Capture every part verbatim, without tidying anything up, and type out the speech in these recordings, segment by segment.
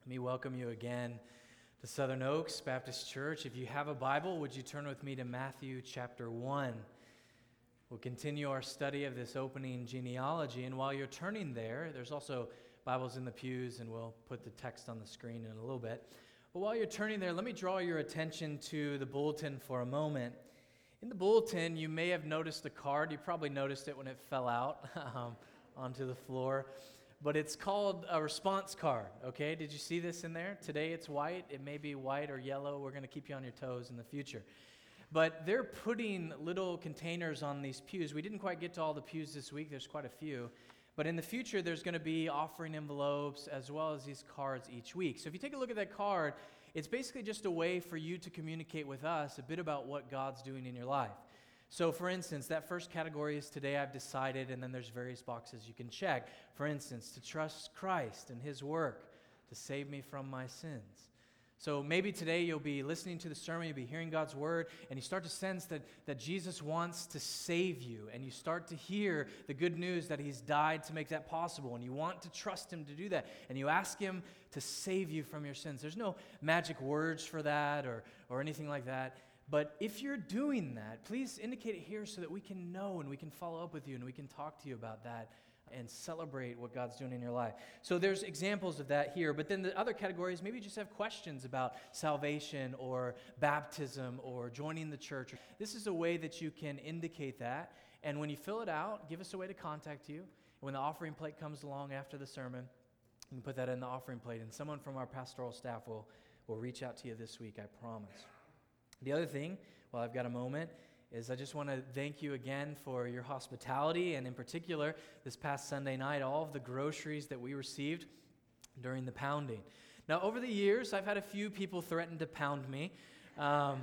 me welcome you again to Southern Oaks Baptist Church. If you have a Bible, would you turn with me to Matthew chapter one? We'll continue our study of this opening genealogy, and while you're turning there, there's also Bibles in the pews, and we'll put the text on the screen in a little bit. But while you're turning there, let me draw your attention to the bulletin for a moment. In the bulletin, you may have noticed a card. You probably noticed it when it fell out um, onto the floor. But it's called a response card, okay? Did you see this in there? Today it's white. It may be white or yellow. We're going to keep you on your toes in the future. But they're putting little containers on these pews. We didn't quite get to all the pews this week. There's quite a few. But in the future, there's going to be offering envelopes as well as these cards each week. So if you take a look at that card, it's basically just a way for you to communicate with us a bit about what God's doing in your life. So, for instance, that first category is today I've decided, and then there's various boxes you can check. For instance, to trust Christ and His work to save me from my sins. So maybe today you'll be listening to the sermon, you'll be hearing God's word, and you start to sense that, that Jesus wants to save you, and you start to hear the good news that He's died to make that possible, and you want to trust Him to do that, and you ask Him to save you from your sins. There's no magic words for that or, or anything like that. But if you're doing that, please indicate it here so that we can know and we can follow up with you and we can talk to you about that and celebrate what God's doing in your life. So there's examples of that here. But then the other categories, maybe you just have questions about salvation or baptism or joining the church. This is a way that you can indicate that. And when you fill it out, give us a way to contact you. When the offering plate comes along after the sermon, you can put that in the offering plate. And someone from our pastoral staff will, will reach out to you this week, I promise. The other thing, while I've got a moment, is I just want to thank you again for your hospitality, and in particular, this past Sunday night, all of the groceries that we received during the pounding. Now, over the years, I've had a few people threaten to pound me, um,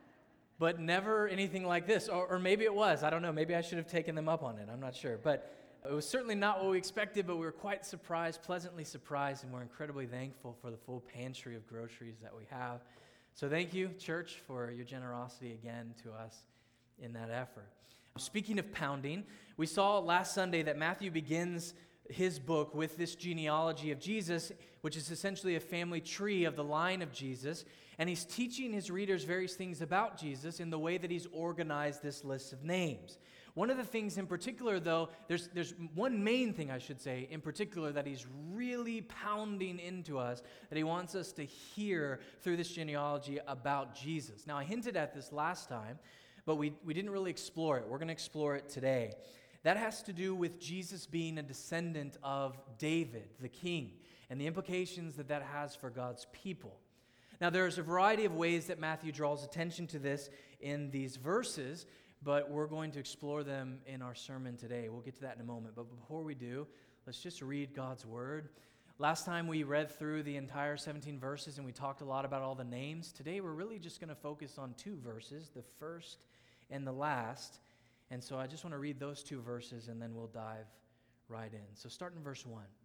but never anything like this, or, or maybe it was. I don't know. Maybe I should have taken them up on it. I'm not sure. But it was certainly not what we expected, but we were quite surprised, pleasantly surprised, and we're incredibly thankful for the full pantry of groceries that we have. So thank you, church, for your generosity again to us in that effort. Speaking of pounding, we saw last Sunday that Matthew begins his book with this genealogy of Jesus, which is essentially a family tree of the line of Jesus, and he's teaching his readers various things about Jesus in the way that he's organized this list of names. One of the things in particular, though, there's there's one main thing, I should say, in particular that he's really pounding into us, that he wants us to hear through this genealogy about Jesus. Now, I hinted at this last time, but we, we didn't really explore it. We're going to explore it today. That has to do with Jesus being a descendant of David, the king, and the implications that that has for God's people. Now, there's a variety of ways that Matthew draws attention to this in these verses, but we're going to explore them in our sermon today. We'll get to that in a moment. But before we do, let's just read God's word. Last time we read through the entire seventeen verses and we talked a lot about all the names. Today we're really just going to focus on two verses, the first and the last. And so I just want to read those two verses and then we'll dive right in. So start in verse one.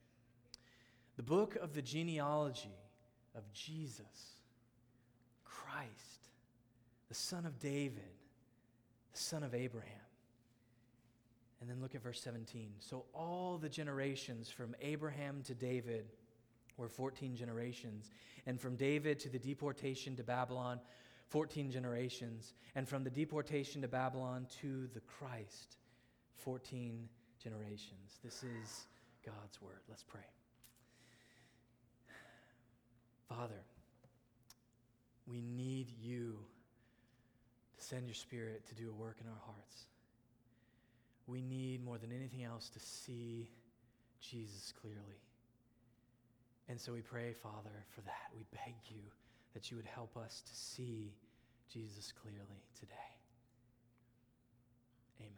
The book of the genealogy of Jesus, Christ, the son of David, the son of Abraham. And then look at verse seventeen. So all the generations from Abraham to David were fourteen generations. And from David to the deportation to Babylon, fourteen generations. And from the deportation to Babylon to the Christ, fourteen generations. This is God's word. Let's pray. Father, we need you to send your Spirit to do a work in our hearts. We need more than anything else to see Jesus clearly. And so we pray, Father, for that. We beg you that you would help us to see Jesus clearly today. Amen.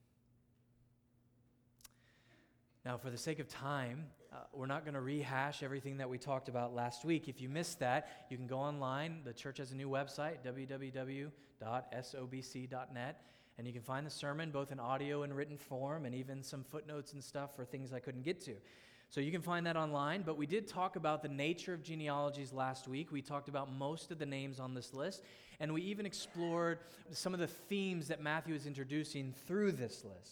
Now, for the sake of time, uh, we're not going to rehash everything that we talked about last week. If you missed that, you can go online. The church has a new website, w w w dot s o b c dot net, and you can find the sermon both in audio and written form, and even some footnotes and stuff for things I couldn't get to. So you can find that online, but we did talk about the nature of genealogies last week. We talked about most of the names on this list, and we even explored some of the themes that Matthew is introducing through this list.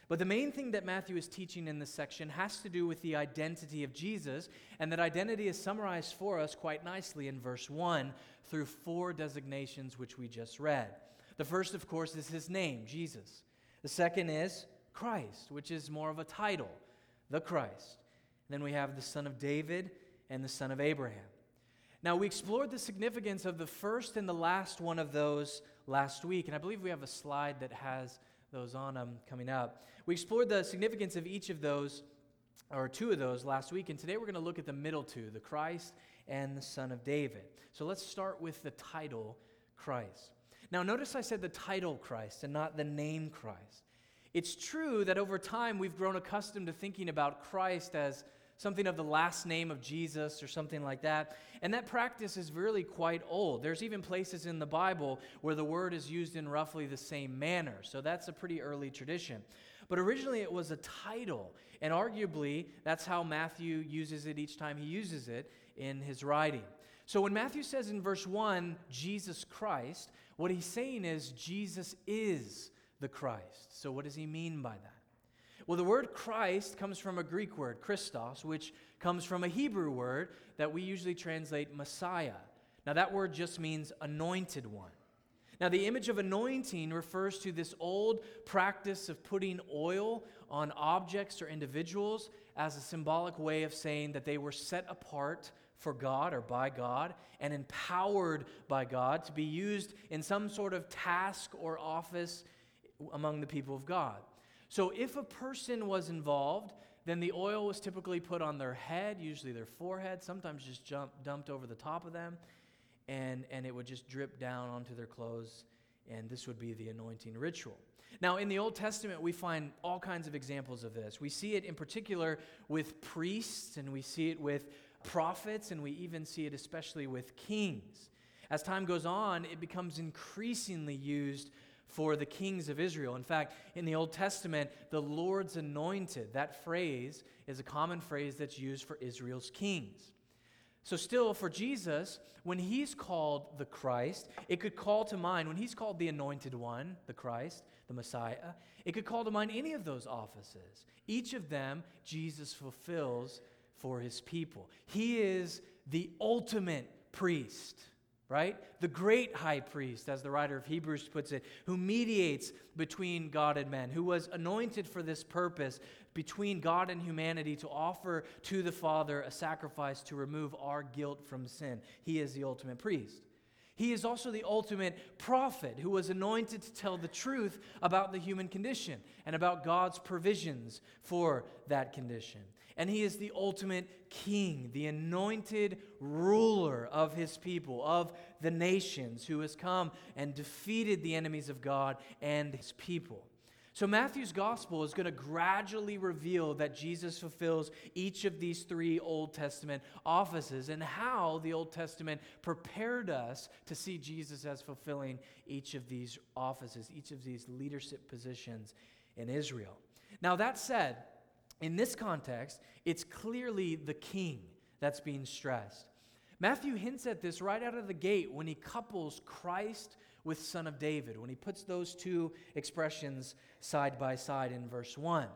But the main thing that Matthew is teaching in this section has to do with the identity of Jesus, and that identity is summarized for us quite nicely in verse one through four designations which we just read. The first, of course, is his name, Jesus. The second is Christ, which is more of a title, the Christ. Then we have the Son of David and the Son of Abraham. Now, we explored the significance of the first and the last one of those last week, and I believe we have a slide that has those on them coming up. We explored the significance of each of those, or two of those, last week, and today we're going to look at the middle two, the Christ and the Son of David. So let's start with the title, Christ. Now, notice I said the title Christ and not the name Christ. It's true that over time we've grown accustomed to thinking about Christ as something of the last name of Jesus or something like that. And that practice is really quite old. There's even places in the Bible where the word is used in roughly the same manner. So that's a pretty early tradition. But originally it was a title. And arguably, that's how Matthew uses it each time he uses it in his writing. So when Matthew says in verse one, Jesus Christ, what he's saying is Jesus is the Christ. So what does he mean by that? Well, the word Christ comes from a Greek word, Christos, which comes from a Hebrew word that we usually translate Messiah. Now, that word just means anointed one. Now, the image of anointing refers to this old practice of putting oil on objects or individuals as a symbolic way of saying that they were set apart for God or by God and empowered by God to be used in some sort of task or office among the people of God. So if a person was involved, then the oil was typically put on their head, usually their forehead, sometimes just jump, dumped over the top of them, and, and it would just drip down onto their clothes, and this would be the anointing ritual. Now, in the Old Testament, we find all kinds of examples of this. We see it in particular with priests, and we see it with prophets, and we even see it especially with kings. As time goes on, it becomes increasingly used for the kings of Israel. In fact, in the Old Testament, the Lord's anointed, that phrase is a common phrase that's used for Israel's kings. So still, for Jesus, when he's called the Christ, it could call to mind, when he's called the anointed one, the Christ, the Messiah, it could call to mind any of those offices. Each of them, Jesus fulfills for his people. He is the ultimate priest. Right? The great high priest, as the writer of Hebrews puts it, who mediates between God and men, who was anointed for this purpose between God and humanity to offer to the Father a sacrifice to remove our guilt from sin. He is the ultimate priest. He is also the ultimate prophet who was anointed to tell the truth about the human condition and about God's provisions for that condition. And he is the ultimate king, the anointed ruler of his people, of the nations, who has come and defeated the enemies of God and his people. So Matthew's gospel is going to gradually reveal that Jesus fulfills each of these three Old Testament offices and how the Old Testament prepared us to see Jesus as fulfilling each of these offices, each of these leadership positions in Israel. Now, that said, in this context, it's clearly the king that's being stressed. Matthew hints at this right out of the gate when he couples Christ with Son of David, when he puts those two expressions side by side in verse one.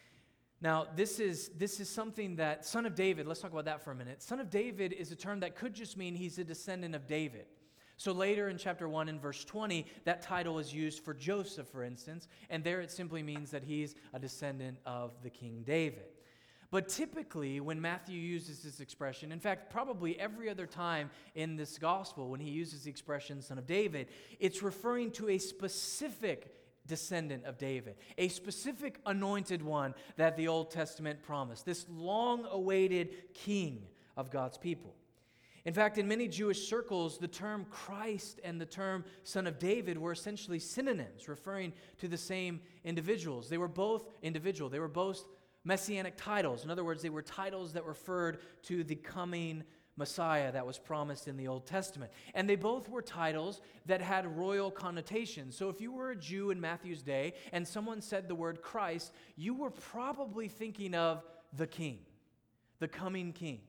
Now, this is, this is something that, Son of David, let's talk about that for a minute. Son of David is a term that could just mean he's a descendant of David. So later in chapter one in verse twenty, that title is used for Joseph, for instance, and there it simply means that he's a descendant of the King David. But typically, when Matthew uses this expression, in fact, probably every other time in this gospel, when he uses the expression Son of David, it's referring to a specific descendant of David, a specific anointed one that the Old Testament promised, this long-awaited king of God's people. In fact, in many Jewish circles, the term Christ and the term Son of David were essentially synonyms, referring to the same individuals. They were both individual. They were both messianic titles. In other words, they were titles that referred to the coming Messiah that was promised in the Old Testament. And they both were titles that had royal connotations. So if you were a Jew in Matthew's day and someone said the word Christ, you were probably thinking of the king, the coming king.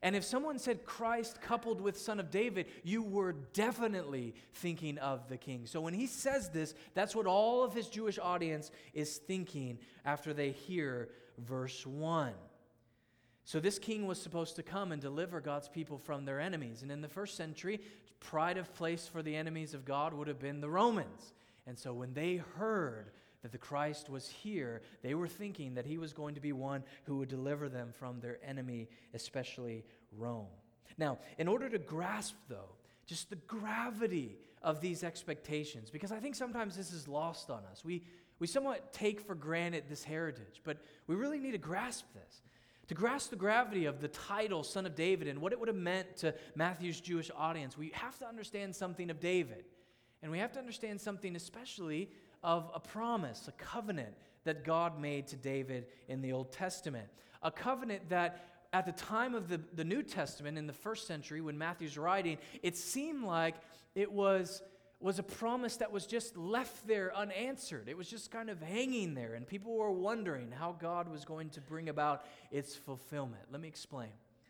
And if someone said Christ coupled with Son of David, you were definitely thinking of the king. So when he says this, that's what all of his Jewish audience is thinking after they hear verse one. So this king was supposed to come and deliver God's people from their enemies. And in the first century, pride of place for the enemies of God would have been the Romans. And so when they heard that the Christ was here, they were thinking that he was going to be one who would deliver them from their enemy, especially Rome. Now, in order to grasp, though, just the gravity of these expectations, because I think sometimes this is lost on us. We, we somewhat take for granted this heritage, but we really need to grasp this. To grasp the gravity of the title Son of David and what it would have meant to Matthew's Jewish audience, we have to understand something of David. And we have to understand something especially of a promise, a covenant that God made to David in the Old Testament. A covenant that at the time of the, the New Testament, in the first century, when Matthew's writing, it seemed like it was, was a promise that was just left there unanswered. It was just kind of hanging there, and people were wondering how God was going to bring about its fulfillment. Let me explain.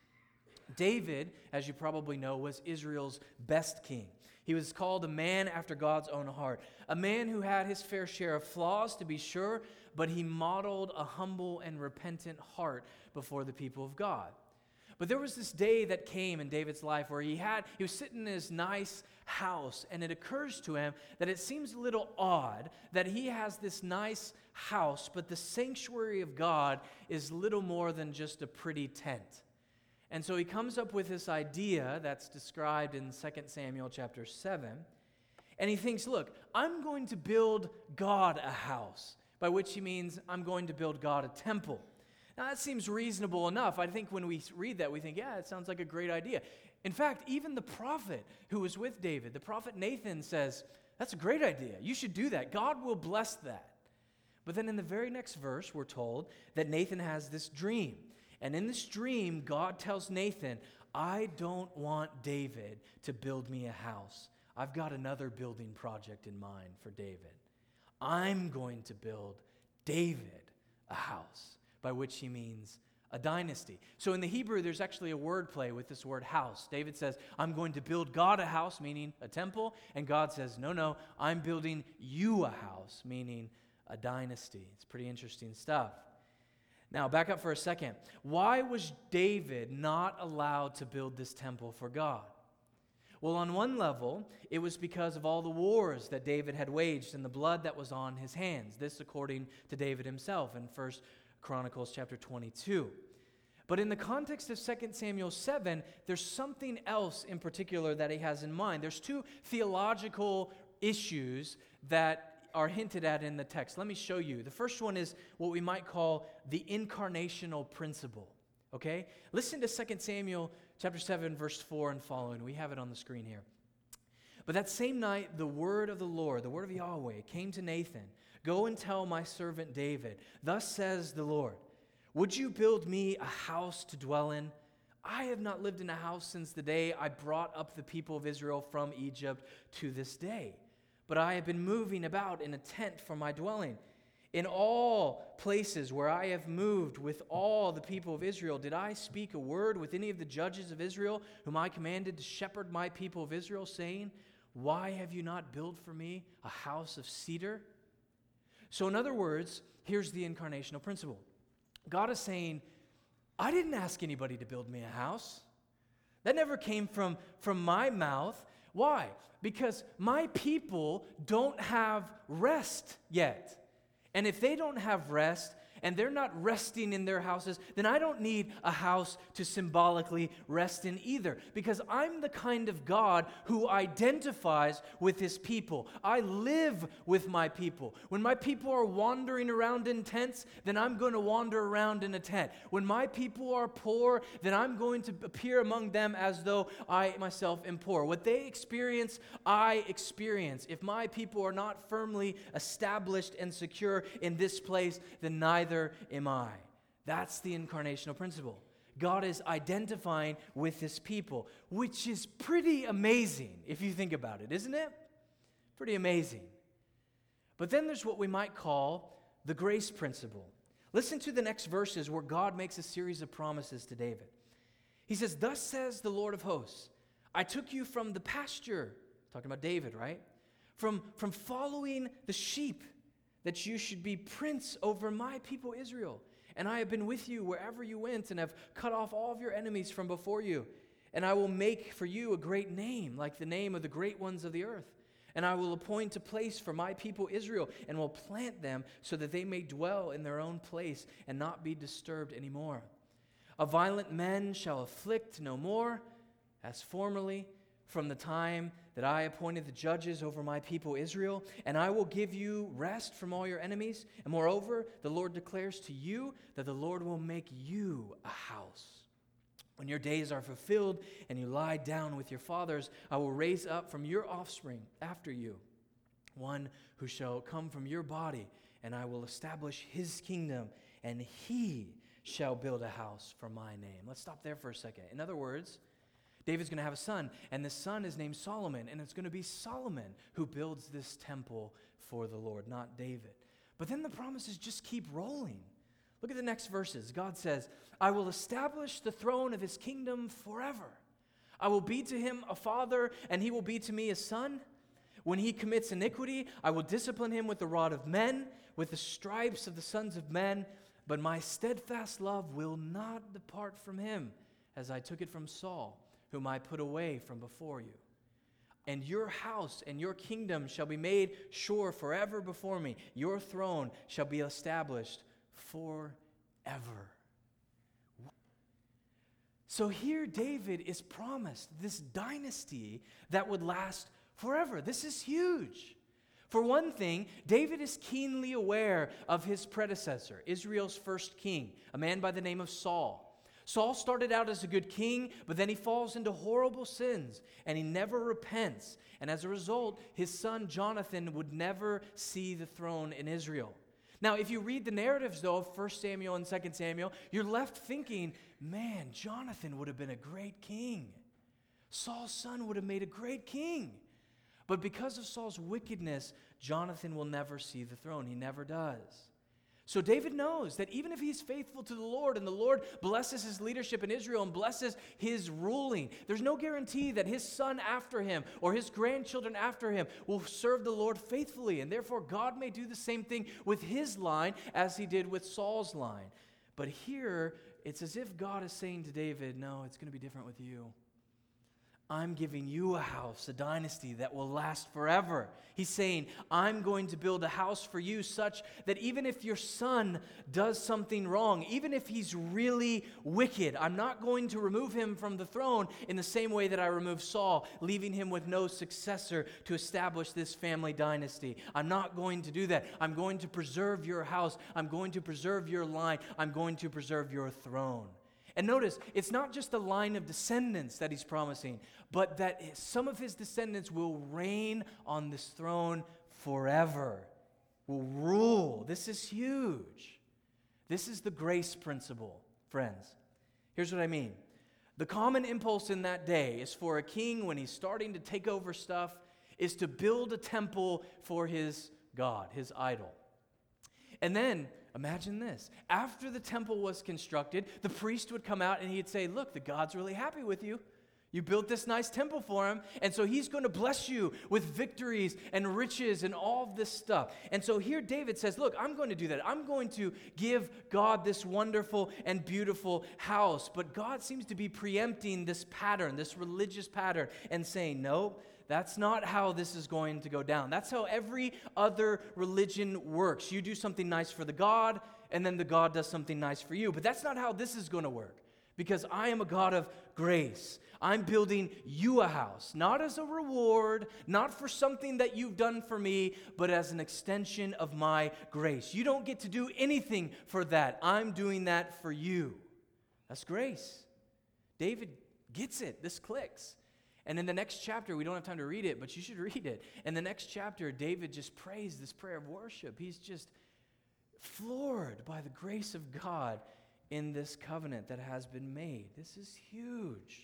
David, as you probably know, was Israel's best king. He was called a man after God's own heart, a man who had his fair share of flaws, to be sure, but he modeled a humble and repentant heart before the people of God. But there was this day that came in David's life where he had he was sitting in his nice house, and it occurs to him that it seems a little odd that he has this nice house, but the sanctuary of God is little more than just a pretty tent. And so he comes up with this idea that's described in Second Samuel chapter seven. And he thinks, look, I'm going to build God a house, by which he means I'm going to build God a temple. Now that seems reasonable enough. I think when we read that, we think, yeah, it sounds like a great idea. In fact, even the prophet who was with David, the prophet Nathan, says, that's a great idea. You should do that. God will bless that. But then in the very next verse, we're told that Nathan has this dream. And in this dream, God tells Nathan, I don't want David to build me a house. I've got another building project in mind for David. I'm going to build David a house, by which he means a dynasty. So in the Hebrew, there's actually a word play with this word house. David says, I'm going to build God a house, meaning a temple. And God says, no, no, I'm building you a house, meaning a dynasty. It's pretty interesting stuff. Now, back up for a second. Why was David not allowed to build this temple for God? Well, on one level, it was because of all the wars that David had waged and the blood that was on his hands. This according to David himself in First Chronicles chapter twenty-two. But in the context of Second Samuel seven, there's something else in particular that he has in mind. There's two theological issues that are hinted at in the text. Let me show you. The first one is what we might call the incarnational principle. Okay? Listen to Second Samuel chapter seven, verse four and following. We have it on the screen here. But that same night, the word of the Lord, the word of Yahweh, came to Nathan. Go and tell my servant David, thus says the Lord, would you build me a house to dwell in? I have not lived in a house since the day I brought up the people of Israel from Egypt to this day. But I have been moving about in a tent for my dwelling. In all places where I have moved with all the people of Israel, did I speak a word with any of the judges of Israel, whom I commanded to shepherd my people of Israel, saying, why have you not built for me a house of cedar? So in other words, here's the incarnational principle. God is saying, I didn't ask anybody to build me a house. That never came from, from my mouth. Why? Because my people don't have rest yet. And if they don't have rest, and they're not resting in their houses, then I don't need a house to symbolically rest in either. Because I'm the kind of God who identifies with his people. I live with my people. When my people are wandering around in tents, then I'm going to wander around in a tent. When my people are poor, then I'm going to appear among them as though I myself am poor. What they experience, I experience. If my people are not firmly established and secure in this place, then neither am I. That's the incarnational principle. God is identifying with his people, which is pretty amazing if you think about it, isn't it? Pretty amazing. But then there's what we might call the grace principle. Listen to the next verses where God makes a series of promises to David. He says, thus says the Lord of hosts, I took you from the pasture, talking about David, right? From, from following the sheep, that you should be prince over my people Israel. And I have been with you wherever you went and have cut off all of your enemies from before you. And I will make for you a great name, like the name of the great ones of the earth. And I will appoint a place for my people Israel, and will plant them so that they may dwell in their own place and not be disturbed anymore. A violent men shall afflict no more, as formerly, from the time that I appointed the judges over my people Israel, and I will give you rest from all your enemies. And moreover, the Lord declares to you that the Lord will make you a house. When your days are fulfilled and you lie down with your fathers, I will raise up from your offspring after you one who shall come from your body, and I will establish his kingdom, and he shall build a house for my name. Let's stop there for a second. In other words, David's going to have a son, and this son is named Solomon, and it's going to be Solomon who builds this temple for the Lord, not David. But then the promises just keep rolling. Look at the next verses. God says, I will establish the throne of his kingdom forever. I will be to him a father, and he will be to me a son. When he commits iniquity, I will discipline him with the rod of men, with the stripes of the sons of men. But my steadfast love will not depart from him, as I took it from Saul, whom I put away from before you. And your house and your kingdom shall be made sure forever before me. Your throne shall be established forever. So here David is promised this dynasty that would last forever. This is huge. For one thing, David is keenly aware of his predecessor, Israel's first king, a man by the name of Saul. Saul started out as a good king, but then he falls into horrible sins, and he never repents. And as a result, his son Jonathan would never see the throne in Israel. Now, if you read the narratives, though, of First Samuel and Second Samuel, you're left thinking, man, Jonathan would have been a great king. Saul's son would have made a great king. But because of Saul's wickedness, Jonathan will never see the throne. He never does. So David knows that even if he's faithful to the Lord and the Lord blesses his leadership in Israel and blesses his ruling, there's no guarantee that his son after him or his grandchildren after him will serve the Lord faithfully. And therefore, God may do the same thing with his line as he did with Saul's line. But here, it's as if God is saying to David, no, it's going to be different with you. I'm giving you a house, a dynasty that will last forever. He's saying, I'm going to build a house for you such that even if your son does something wrong, even if he's really wicked, I'm not going to remove him from the throne in the same way that I removed Saul, leaving him with no successor to establish this family dynasty. I'm not going to do that. I'm going to preserve your house. I'm going to preserve your line. I'm going to preserve your throne. And notice, it's not just a line of descendants that he's promising, but that some of his descendants will reign on this throne forever, will rule. This is huge. This is the grace principle, friends. Here's what I mean. The common impulse in that day is for a king, when he's starting to take over stuff, is to build a temple for his God, his idol. And then, imagine this. After the temple was constructed, the priest would come out and he'd say, look, the God's really happy with you. You built this nice temple for him, and so he's going to bless you with victories and riches and all of this stuff. And so here David says, look, I'm going to do that. I'm going to give God this wonderful and beautiful house. But God seems to be preempting this pattern, this religious pattern, and saying, no, that's not how this is going to go down. That's how every other religion works. You do something nice for the God, and then the God does something nice for you. But that's not how this is going to work, because I am a God of grace. I'm building you a house, not as a reward, not for something that you've done for me, but as an extension of my grace. You don't get to do anything for that. I'm doing that for you. That's grace. David gets it. This clicks. And in the next chapter, we don't have time to read it, but you should read it. In the next chapter, David just prays this prayer of worship. He's just floored by the grace of God in this covenant that has been made. This is huge.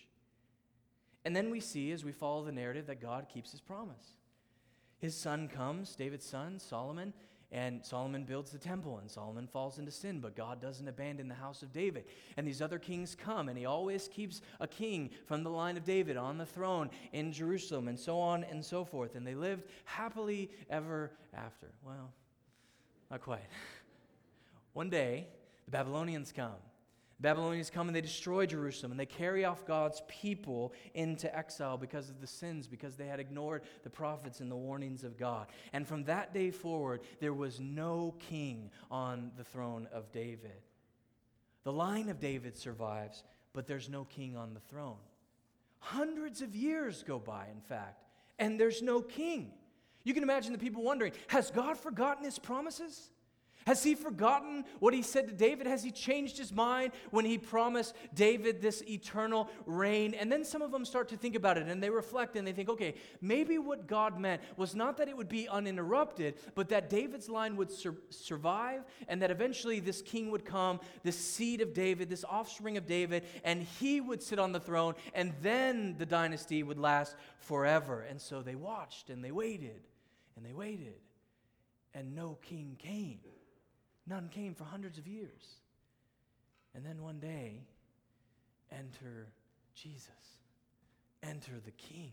And then we see, as we follow the narrative, that God keeps his promise. His son comes, David's son, Solomon, And Solomon builds the temple, and Solomon falls into sin, but God doesn't abandon the house of David. And these other kings come, and he always keeps a king from the line of David on the throne in Jerusalem, and so on and so forth. And they lived happily ever after. Well, not quite. One day, the Babylonians come. The Babylonians come and they destroy Jerusalem, and they carry off God's people into exile because of the sins, because they had ignored the prophets and the warnings of God. And from that day forward, there was no king on the throne of David. The line of David survives, but there's no king on the throne. Hundreds of years go by, in fact, and there's no king. You can imagine the people wondering, has God forgotten his promises? Has he forgotten what he said to David? Has he changed his mind when he promised David this eternal reign? And then some of them start to think about it, and they reflect, and they think, okay, maybe what God meant was not that it would be uninterrupted, but that David's line would sur- survive, and that eventually this king would come, this seed of David, this offspring of David, and he would sit on the throne, and then the dynasty would last forever. And so they watched, and they waited, and they waited, and no king came. None came for hundreds of years. And then one day, enter Jesus. Enter the King.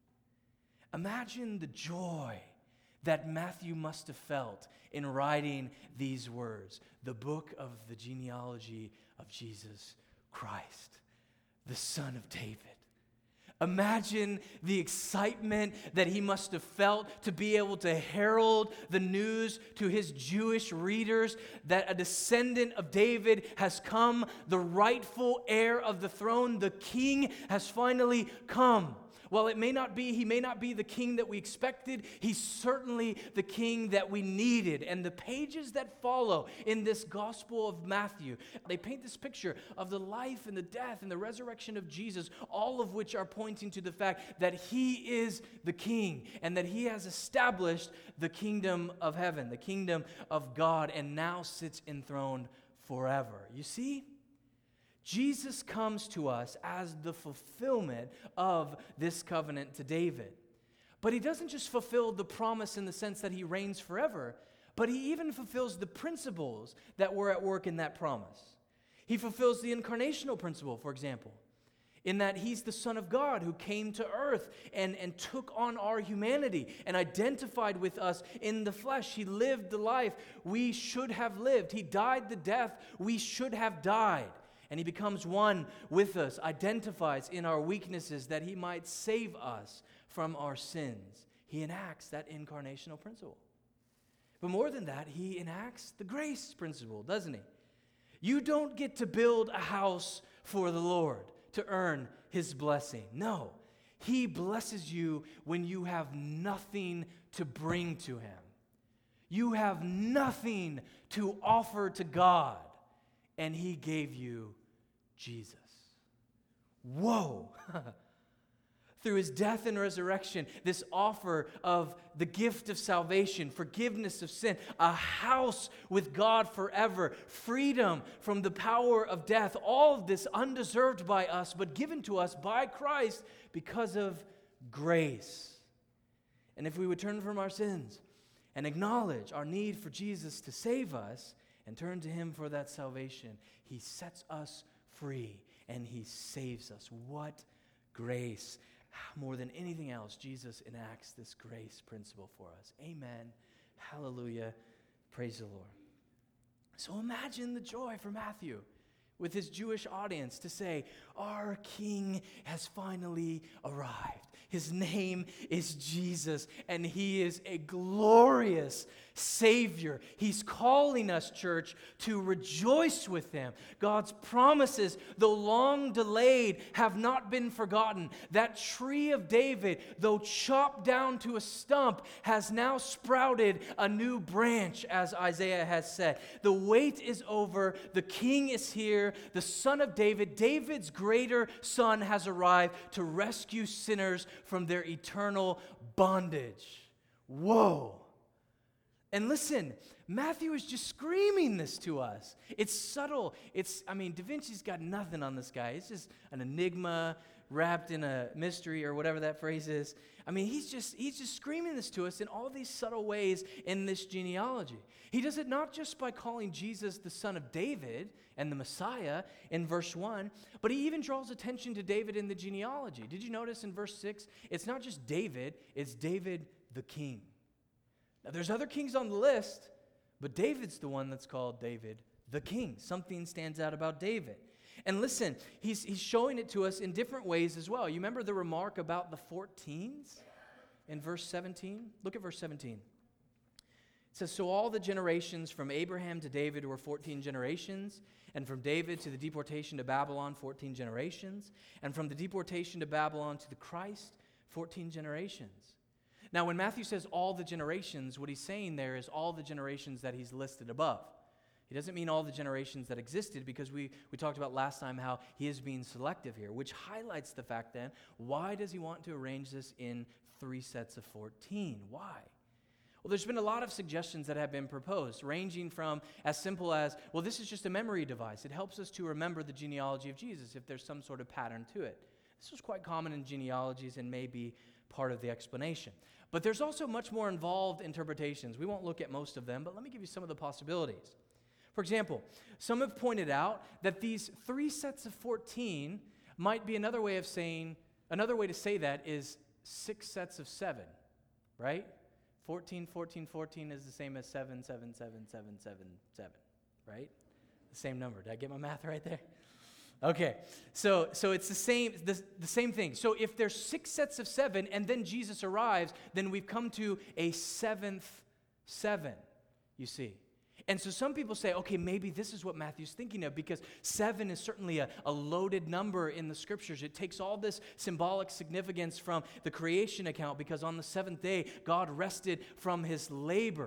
Imagine the joy that Matthew must have felt in writing these words. The book of the genealogy of Jesus Christ, the Son of David. Imagine the excitement that he must have felt to be able to herald the news to his Jewish readers that a descendant of David has come, the rightful heir of the throne, the king has finally come. While it may not be, he may not be the king that we expected, he's certainly the king that we needed. And the pages that follow in this Gospel of Matthew, they paint this picture of the life and the death and the resurrection of Jesus, all of which are pointing to the fact that he is the king and that he has established the kingdom of heaven, the kingdom of God, and now sits enthroned forever. You see? Jesus comes to us as the fulfillment of this covenant to David. But he doesn't just fulfill the promise in the sense that he reigns forever, but he even fulfills the principles that were at work in that promise. He fulfills the incarnational principle, for example, in that he's the Son of God who came to earth and, and took on our humanity and identified with us in the flesh. He lived the life we should have lived. He died the death we should have died. And he becomes one with us, identifies in our weaknesses that he might save us from our sins. He enacts that incarnational principle. But more than that, he enacts the grace principle, doesn't he? You don't get to build a house for the Lord to earn his blessing. No, he blesses you when you have nothing to bring to him. You have nothing to offer to God, and he gave you Jesus. Whoa! Through his death and resurrection, this offer of the gift of salvation, forgiveness of sin, a house with God forever, freedom from the power of death, all of this undeserved by us, but given to us by Christ because of grace. And if we would turn from our sins and acknowledge our need for Jesus to save us and turn to him for that salvation, he sets us free and he saves us. What grace! More than anything else, Jesus enacts this grace principle for us. Amen. Hallelujah. Praise the Lord. So imagine the joy for Matthew with his Jewish audience to say, our King has finally arrived. His name is Jesus, and he is a glorious Savior. He's calling us, church, to rejoice with him. God's promises, though long delayed, have not been forgotten. That tree of David, though chopped down to a stump, has now sprouted a new branch, as Isaiah has said. The wait is over. The King is here. The Son of David, David's greater Son, has arrived to rescue sinners from their eternal bondage. Whoa! And listen, Matthew is just screaming this to us. It's subtle. It's, I mean, Da Vinci's got nothing on this guy. It's just an enigma, wrapped in a mystery, or whatever that phrase is. I mean, he's just he's just screaming this to us in all these subtle ways in this genealogy. He does it not just by calling Jesus the son of David and the Messiah in verse one, but he even draws attention to David in the genealogy. Did you notice in verse six, it's not just David, it's David the king. Now, there's other kings on the list, but David's the one that's called David the king. Something stands out about David. And listen, he's, he's showing it to us in different ways as well. You remember the remark about the fourteens in verse seventeen? Look at verse seventeen. It says, so all the generations from Abraham to David were fourteen generations, and from David to the deportation to Babylon, fourteen generations, and from the deportation to Babylon to the Christ, fourteen generations. Now, when Matthew says all the generations, what he's saying there is all the generations that he's listed above. He doesn't mean all the generations that existed, because we, we talked about last time how he is being selective here, which highlights the fact then, why does he want to arrange this in three sets of fourteen? Why? Well, there's been a lot of suggestions that have been proposed, ranging from as simple as, well, this is just a memory device. It helps us to remember the genealogy of Jesus if there's some sort of pattern to it. This was quite common in genealogies and may be part of the explanation. But there's also much more involved interpretations. We won't look at most of them, but let me give you some of the possibilities. For example, some have pointed out that these three sets of fourteen might be another way of saying, another way to say that is six sets of seven, right? fourteen, fourteen, fourteen is the same as seven, seven, seven, seven, seven, seven, right? The same number. Did I get my math right there? Okay, so so it's the same the, the same thing. So if there's six sets of seven and then Jesus arrives, then we've come to a seventh seven, you see. And so some people say, okay, maybe this is what Matthew's thinking of, because seven is certainly a, a loaded number in the scriptures. It takes all this symbolic significance from the creation account, because on the seventh day, God rested from his labor.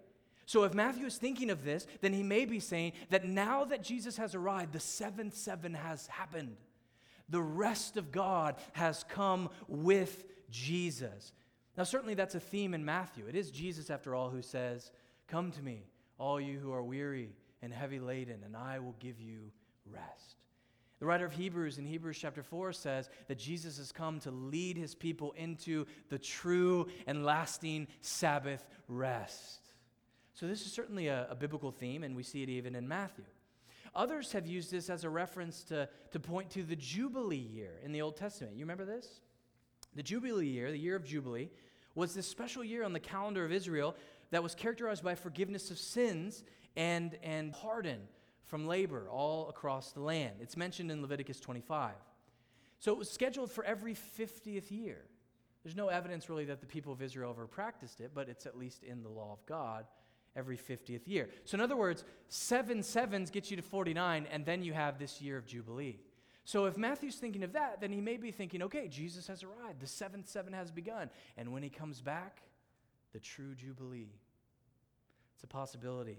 So if Matthew is thinking of this, then he may be saying that now that Jesus has arrived, the seventh seven has happened. The rest of God has come with Jesus. Now, certainly that's a theme in Matthew. It is Jesus, after all, who says, come to me, all you who are weary and heavy laden, and I will give you rest. The writer of Hebrews in Hebrews chapter four says that Jesus has come to lead his people into the true and lasting Sabbath rest. So this is certainly a, a biblical theme, and we see it even in Matthew. Others have used this as a reference to, to point to the Jubilee year in the Old Testament. You remember this? The Jubilee year, the year of Jubilee, was this special year on the calendar of Israel that was characterized by forgiveness of sins and, and pardon from labor all across the land. It's mentioned in Leviticus twenty-five. So it was scheduled for every fiftieth year. There's no evidence really that the people of Israel ever practiced it, but it's at least in the law of God every fiftieth year. So in other words, seven sevens gets you to forty-nine, and then you have this year of Jubilee. So if Matthew's thinking of that, then he may be thinking, okay, Jesus has arrived. The seventh seven has begun. And when he comes back, the true Jubilee. It's a possibility.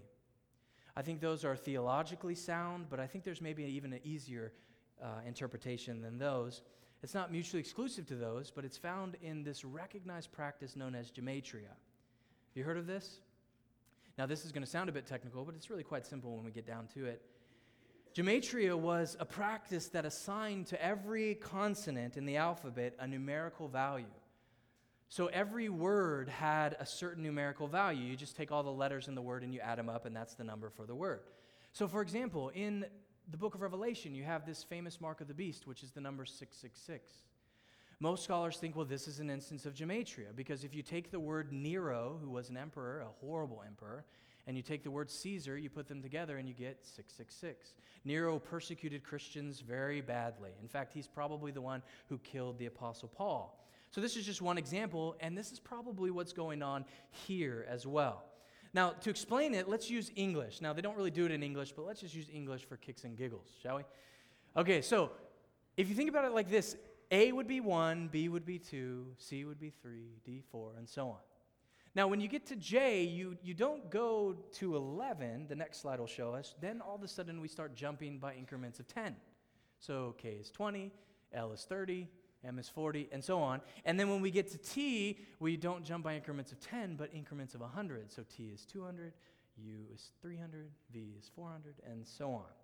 I think those are theologically sound, but I think there's maybe even an easier uh, interpretation than those. It's not mutually exclusive to those, but it's found in this recognized practice known as gematria. Have you heard of this? Now, this is going to sound a bit technical, but it's really quite simple when we get down to it. Gematria was a practice that assigned to every consonant in the alphabet a numerical value. So every word had a certain numerical value. You just take all the letters in the word and you add them up, and that's the number for the word. So for example, in the book of Revelation, you have this famous mark of the beast, which is the number six six six. Most scholars think, well, this is an instance of gematria, because if you take the word Nero, who was an emperor, a horrible emperor, and you take the word Caesar, you put them together and you get six six six. Nero persecuted Christians very badly. In fact, he's probably the one who killed the Apostle Paul. So this is just one example, and this is probably what's going on here as well. Now, to explain it, let's use English. Now, they don't really do it in English, but let's just use English for kicks and giggles, shall we? Okay, so if you think about it like this, A would be one, B would be two, C would be three, D four, and so on. Now, when you get to J, you, you don't go to eleven, the next slide will show us, then all of a sudden we start jumping by increments of ten. So K is twenty, L is thirty, M is forty, and so on. And then when we get to T, we don't jump by increments of ten, but increments of one hundred. So T is two hundred, U is three hundred, V is four hundred, and so on.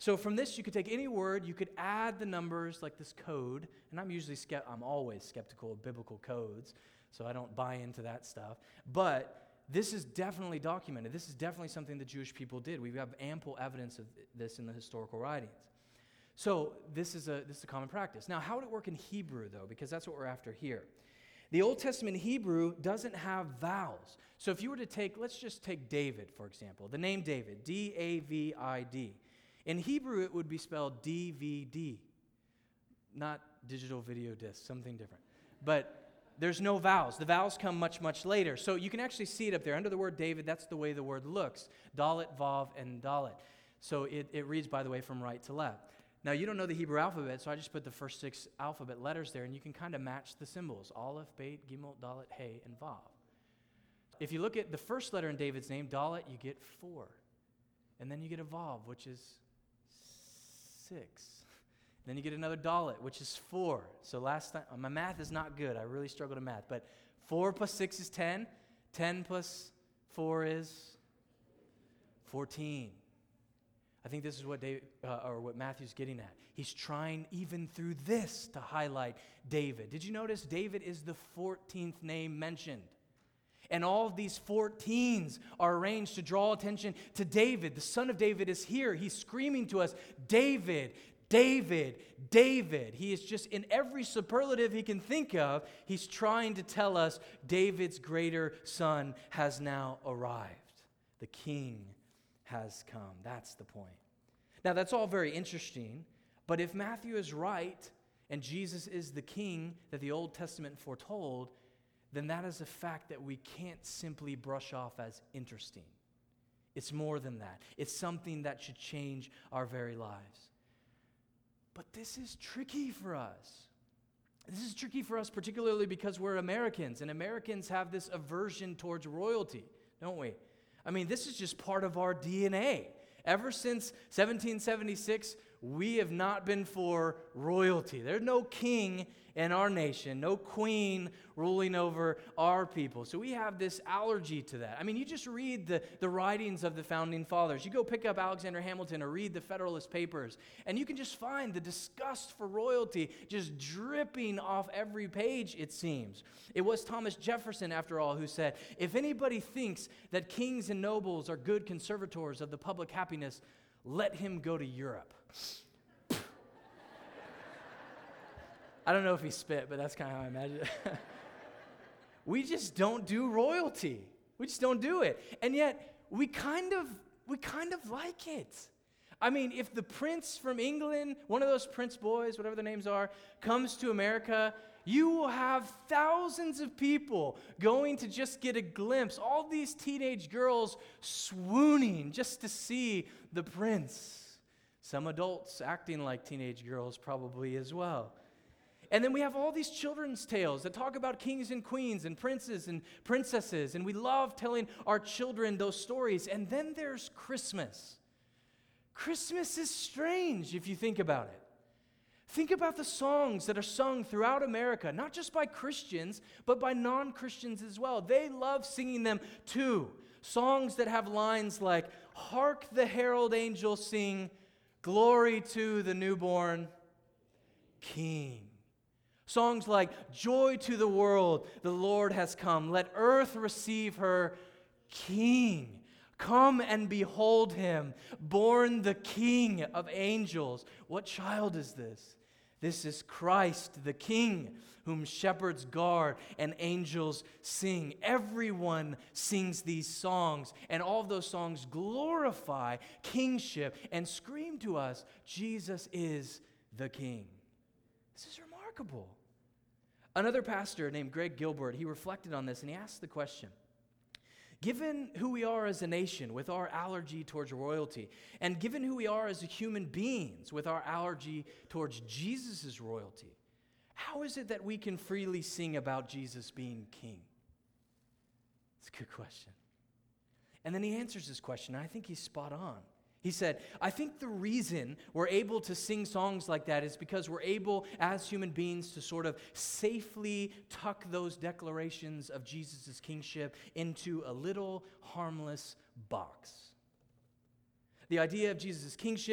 So from this, you could take any word, you could add the numbers like this code, and I'm usually, skept- I'm always skeptical of biblical codes, so I don't buy into that stuff. But this is definitely documented. This is definitely something the Jewish people did. We have ample evidence of this in the historical writings. So this is a this is a common practice. Now, how would it work in Hebrew, though? Because that's what we're after here. The Old Testament Hebrew doesn't have vowels. So if you were to take, let's just take David, for example. The name David, D A V I D. In Hebrew, it would be spelled D V D. Not digital video disc, something different. But there's no vowels. The vowels come much, much later. So you can actually see it up there. Under the word David, that's the way the word looks. Dalet, Vav, and Dalet. So it, it reads, by the way, from right to left. Now, you don't know the Hebrew alphabet, so I just put the first six alphabet letters there, and you can kind of match the symbols. Aleph, Beit, Gimel, Dalet, Hey, and Vav. If you look at the first letter in David's name, Dalet, you get four. And then you get a Vav, which is six. Then you get another Dalet, which is four. So last time, my math is not good. I really struggle to math. But four plus six is ten. ten plus four is fourteen. I think this is what David, uh, or what Matthew's getting at. He's trying even through this to highlight David. Did you notice David is the fourteenth name mentioned? And all of these fourteens are arranged to draw attention to David. The son of David is here. He's screaming to us, David, David, David. He is just in every superlative he can think of, he's trying to tell us David's greater son has now arrived. The king has come. That's the point. Now, that's all very interesting, but if Matthew is right and Jesus is the king that the Old Testament foretold, then that is a fact that we can't simply brush off as interesting. It's more than that. It's something that should change our very lives. But this is tricky for us. This is tricky for us particularly because we're Americans, and Americans have this aversion towards royalty, don't we? I mean, this is just part of our D N A. Ever since seventeen seventy-six, we have not been for royalty. There's no king in our nation, no queen ruling over our people. So we have this allergy to that. I mean, you just read the, the writings of the Founding Fathers. You go pick up Alexander Hamilton or read the Federalist Papers, and you can just find the disgust for royalty just dripping off every page, it seems. It was Thomas Jefferson, after all, who said, if anybody thinks that kings and nobles are good conservators of the public happiness, let him go to Europe. I don't know if he spit, but that's kind of how I imagine it. We just don't do royalty. We just don't do it. And yet, we kind of we kind of like it. I mean, if the prince from England, one of those prince boys, whatever their names are, comes to America, you will have thousands of people going to just get a glimpse, all these teenage girls swooning just to see the prince. Some adults acting like teenage girls probably as well. And then we have all these children's tales that talk about kings and queens and princes and princesses, and we love telling our children those stories. And then there's Christmas. Christmas is strange if you think about it. Think about the songs that are sung throughout America, not just by Christians, but by non-Christians as well. They love singing them too. Songs that have lines like, "Hark the herald angels sing, glory to the newborn King." Songs like, "Joy to the world, the Lord has come. Let earth receive her King. Come and behold him, born the King of angels." What child is this? This is Christ, the King, whom shepherds guard and angels sing. Everyone sings these songs, and all of those songs glorify kingship and scream to us, Jesus is the King. This is remarkable. Another pastor named Greg Gilbert, he reflected on this and he asked the question, given who we are as a nation with our allergy towards royalty, and given who we are as human beings with our allergy towards Jesus' royalty, how is it that we can freely sing about Jesus being king? It's a good question. And then he answers this question, and I think he's spot on. He said, I think the reason we're able to sing songs like that is because we're able, as human beings, to sort of safely tuck those declarations of Jesus' kingship into a little harmless box. The idea of Jesus' kingship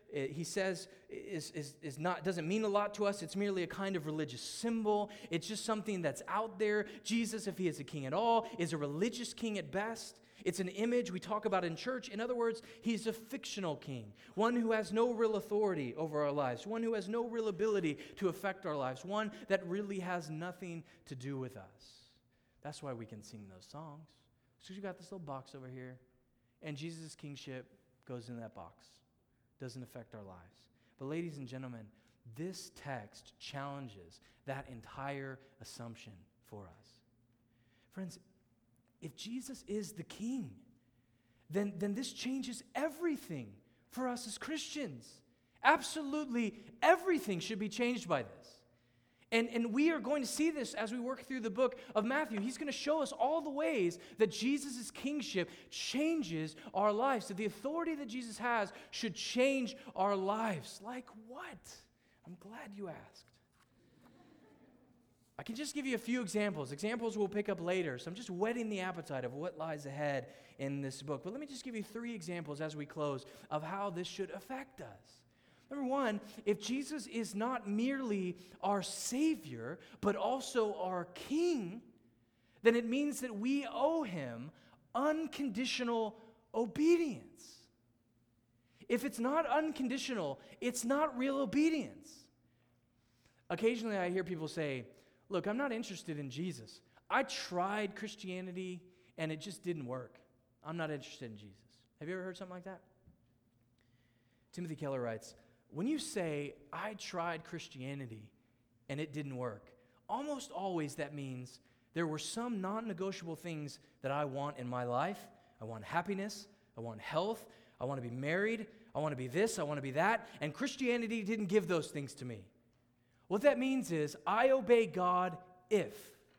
it, he says, is, is, is not, doesn't mean a lot to us. It's merely a kind of religious symbol. It's just something that's out there. Jesus, if he is a king at all, is a religious king at best. It's an image we talk about in church. In other words, he's a fictional king, one who has no real authority over our lives, one who has no real ability to affect our lives, one that really has nothing to do with us. That's why we can sing those songs. So you got this little box over here, and Jesus' kingship goes in that box. Doesn't affect our lives. But ladies and gentlemen, this text challenges that entire assumption for us. Friends, if Jesus is the king, then, then this changes everything for us as Christians. Absolutely everything should be changed by this. And, and we are going to see this as we work through the book of Matthew. He's going to show us all the ways that Jesus' kingship changes our lives. So the authority that Jesus has should change our lives. Like what? I'm glad you asked. I can just give you a few examples. Examples we'll pick up later. So I'm just whetting the appetite of what lies ahead in this book. But let me just give you three examples as we close of how this should affect us. Number one, if Jesus is not merely our Savior, but also our King, then it means that we owe him unconditional obedience. If it's not unconditional, it's not real obedience. Occasionally I hear people say, look, I'm not interested in Jesus. I tried Christianity and it just didn't work. I'm not interested in Jesus. Have you ever heard something like that? Timothy Keller writes, when you say, I tried Christianity and it didn't work, almost always that means there were some non-negotiable things that I want in my life. I want happiness. I want health. I want to be married. I want to be this. I want to be that. And Christianity didn't give those things to me. What that means is I obey God if.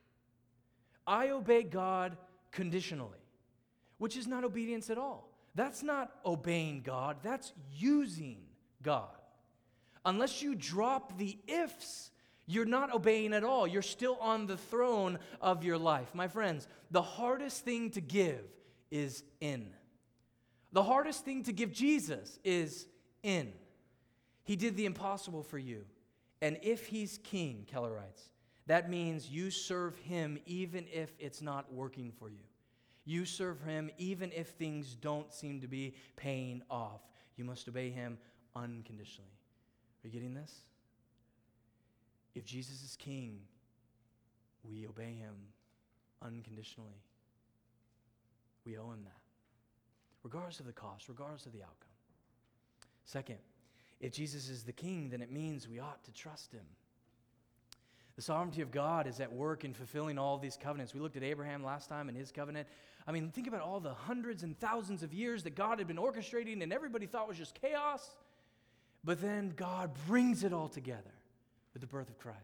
I obey God conditionally, which is not obedience at all. That's not obeying God. That's using God. Unless you drop the ifs, you're not obeying at all. You're still on the throne of your life. My friends, the hardest thing to give is in. The hardest thing to give Jesus is in. He did the impossible for you. And if he's king, Keller writes, that means you serve him even if it's not working for you. You serve him even if things don't seem to be paying off. You must obey him unconditionally. Are you getting this? If Jesus is king, we obey him unconditionally. We owe him that, regardless of the cost, regardless of the outcome. Second, if Jesus is the king, then it means we ought to trust him. The sovereignty of God is at work in fulfilling all these covenants. We looked at Abraham last time and his covenant. I mean, think about all the hundreds and thousands of years that God had been orchestrating and everybody thought was just chaos. But then God brings it all together with the birth of Christ.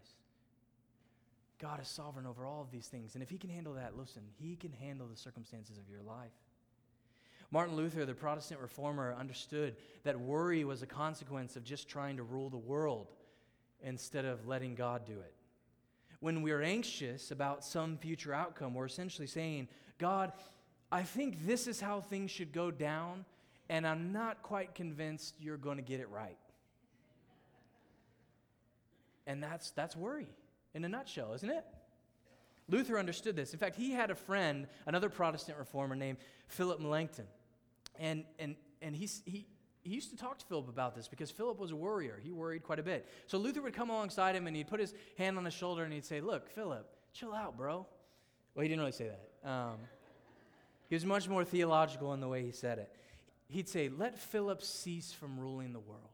God is sovereign over all of these things. And if he can handle that, listen, he can handle the circumstances of your life. Martin Luther, the Protestant reformer, understood that worry was a consequence of just trying to rule the world instead of letting God do it. When we're anxious about some future outcome, we're essentially saying, God, I think this is how things should go down, and I'm not quite convinced you're going to get it right. And that's that's worry in a nutshell, isn't it? Luther understood this. In fact, he had a friend, another Protestant reformer named Philip Melanchthon. And and and he's, he he used to talk to Philip about this because Philip was a worrier. He worried quite a bit. So Luther would come alongside him and he'd put his hand on his shoulder and he'd say, look, Philip, chill out, bro. Well, he didn't really say that. Um, he was much more theological in the way he said it. He'd say, let Philip cease from ruling the world.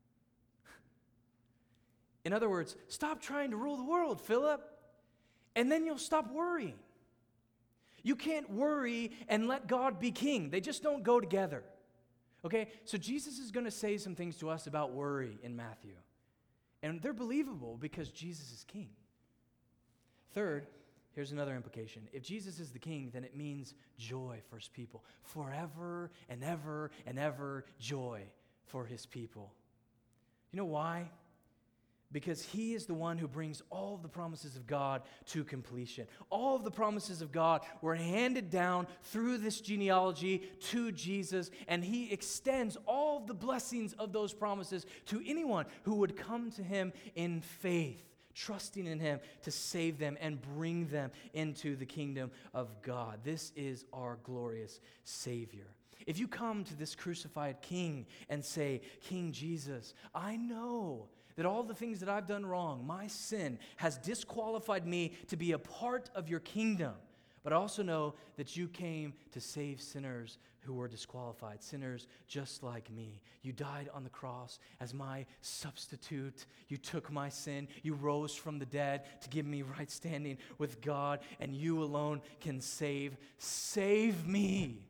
In other words, stop trying to rule the world, Philip, and then you'll stop worrying. You can't worry and let God be king. They just don't go together. Okay? So Jesus is going to say some things to us about worry in Matthew. And they're believable because Jesus is king. Third, here's another implication. If Jesus is the king, then it means joy for his people. Forever and ever and ever joy for his people. You know why? because he is the one who brings all of the promises of God to completion. All of the promises of God were handed down through this genealogy to Jesus, and he extends all of the blessings of those promises to anyone who would come to him in faith, trusting in him to save them and bring them into the kingdom of God. This is our glorious Savior. If you come to this crucified King and say, King Jesus, I know that all the things that I've done wrong, my sin, has disqualified me to be a part of your kingdom. But I also know that you came to save sinners who were disqualified, sinners just like me. You died on the cross as my substitute. You took my sin. You rose from the dead to give me right standing with God, and you alone can save. Save me.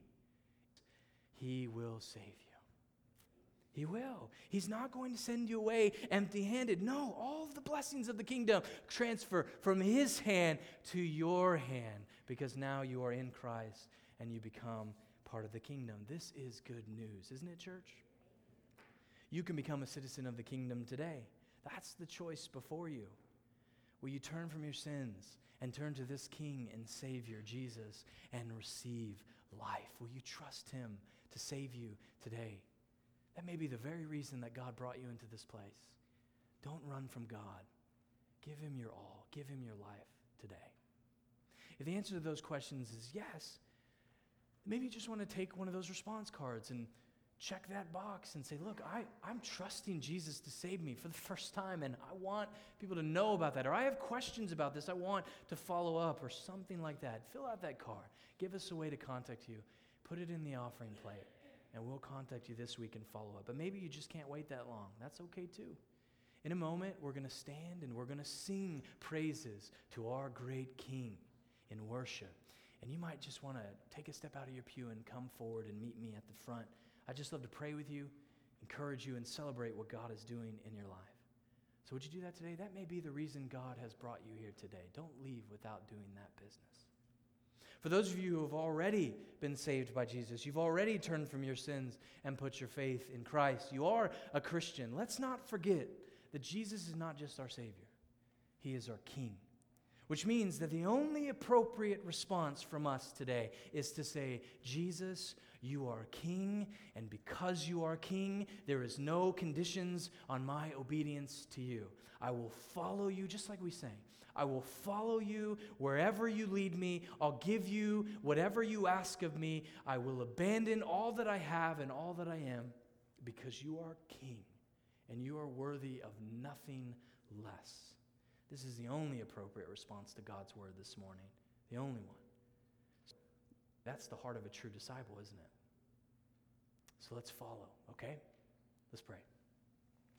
He will save you. He will. He's not going to send you away empty-handed. No, all of the blessings of the kingdom transfer from his hand to your hand, because now you are in Christ and you become part of the kingdom. This is good news, isn't it, church? You can become a citizen of the kingdom today. That's the choice before you. Will you turn from your sins and turn to this King and Savior, Jesus, and receive life? Will you trust him to save you today? That may be the very reason that God brought you into this place. Don't run from God. Give him your all. Give him your life today. If the answer to those questions is yes, maybe you just want to take one of those response cards and check that box and say, look, I, I'm trusting Jesus to save me for the first time, and I want people to know about that. Or I have questions about this. I want to follow up, or something like that. Fill out that card. Give us a way to contact you. Put it in the offering plate, and we'll contact you this week and follow up. But maybe you just can't wait that long. That's okay too. In a moment, we're going to stand and we're going to sing praises to our great King in worship. And you might just want to take a step out of your pew and come forward and meet me at the front. I'd just love to pray with you, encourage you, and celebrate what God is doing in your life. So would you do that today? That may be the reason God has brought you here today. Don't leave without doing that business. For those of you who have already been saved by Jesus, you've already turned from your sins and put your faith in Christ, you are a Christian. Let's not forget that Jesus is not just our Savior. He is our King, which means that the only appropriate response from us today is to say, Jesus, you are King, and because you are King, there is no conditions on my obedience to you. I will follow you, just like we sang. I will follow you wherever you lead me. I'll give you whatever you ask of me. I will abandon all that I have and all that I am, because you are King, and you are worthy of nothing less. This is the only appropriate response to God's word this morning. The only one. That's the heart of a true disciple, isn't it? So let's follow, okay? Let's pray.